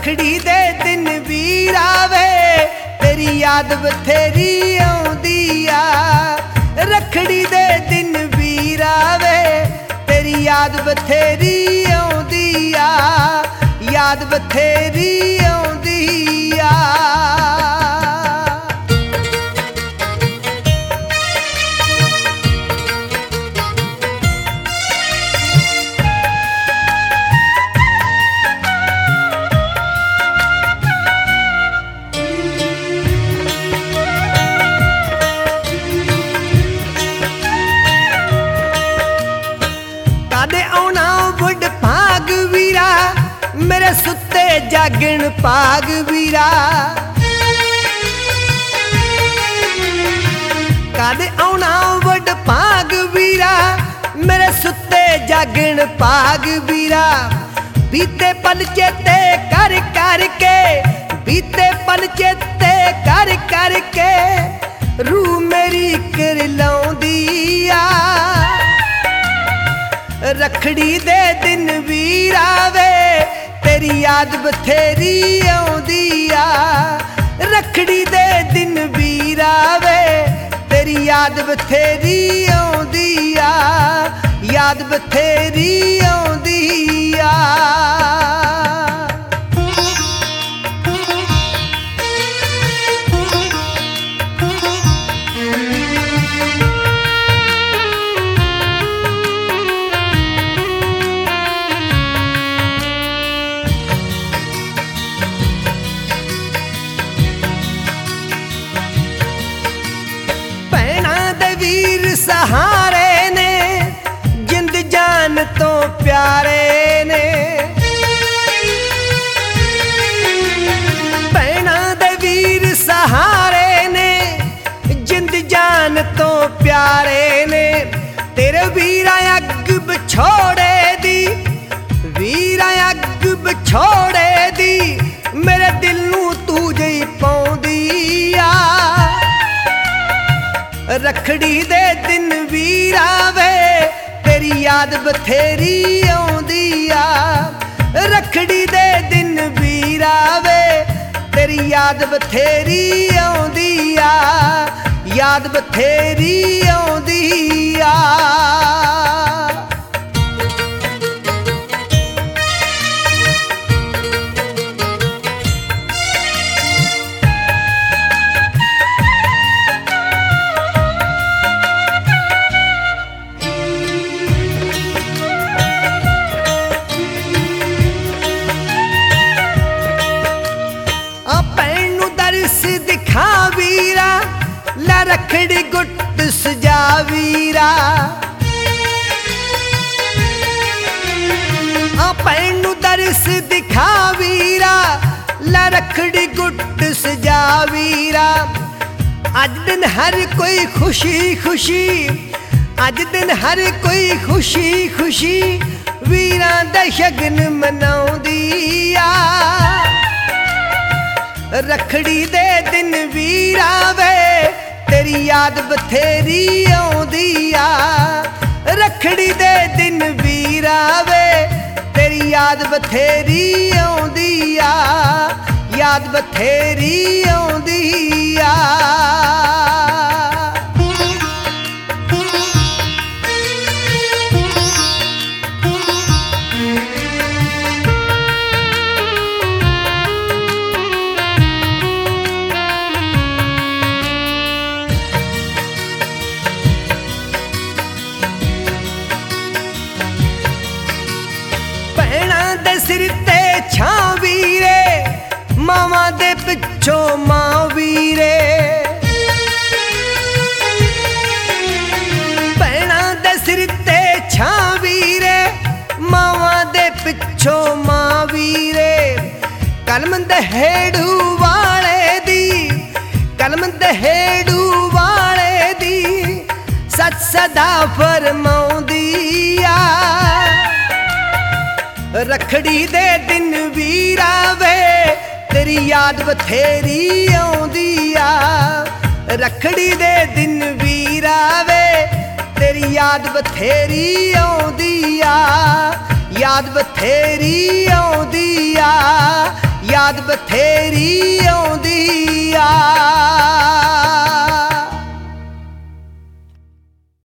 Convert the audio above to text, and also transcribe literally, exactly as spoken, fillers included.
रखड़ी दे दिन वीर आवे तेरी याद बथेरी आउंदी आ। रखड़ी दे दिन वीर आवे तेरी याद बथेरी आउंदी आ, याद बथेरी आउंदी आ। मेरे सुते जागण भाग वीरा कद आउना वड भाग वीरा मेरे सुते जागण भाग वीरा। बीते पल चेते कर कर के बीते पल चेते कर कर के रूह मेरी कर लाउंदी आ। रखड़ी दे दिन वीर आवे तेरी याद बथेरी आउंदी आ। रखड़ी दे दिन वीर आवे तेरी याद बथेरी आउंदी आ, याद बथेरी आउंदी आ। सहारे ने जिंद जान तो प्यारे ने भैना दे वीर सहारे ने जिंद जान तो प्यारे ने। तेरे वीरा अग बछोड़े दी वीरा अग बछोड़े दी मेरे दिल नू तू जई पाउंदी आ। रखड़ी दे दिन वीर आवे तेरी याद बथेरी आउंदी आ। रखड़ी दे दिन वीर आवे तेरी याद बथेरी आउंदी आ, याद बथेरी आउंदी आ। दिखा वीरा ला रखड़ी गुट सजा वीरा पैनू दरस दिखा वीरा ला रखड़ी गुट सजा वीरा। अज दिन हर कोई खुशी खुशी अज दिन हर कोई खुशी खुशी वीरा दा शगन मनाउंदी आ। रखड़ी दे दिन वीर आवे तेरी याद बथेरी आउंदी आ। रखड़ी दे दिन वीर आवे तेरी याद बथेरी आउंदी आ, याद बथेरी आउंदी आ। सिर ते छा वीरे मावा दे पिछो मां वीरे। भैना दे सिर ते छा वीरे मावा दे पिछो मां वीरे। कलम दहेड़ू वाले दी कलम दहेड़ू वाले दी सच सदा फरमाउंदी आ। रखड़ी दे दिन वीर आवे तेरी याद बथेरी आउंदी आ। रखड़ी दे दिन वीर आवे तेरी याद बथेरी आउंदी आ, याद बथेरी आउंदी आ, याद याद बथेरी आउंदी आ।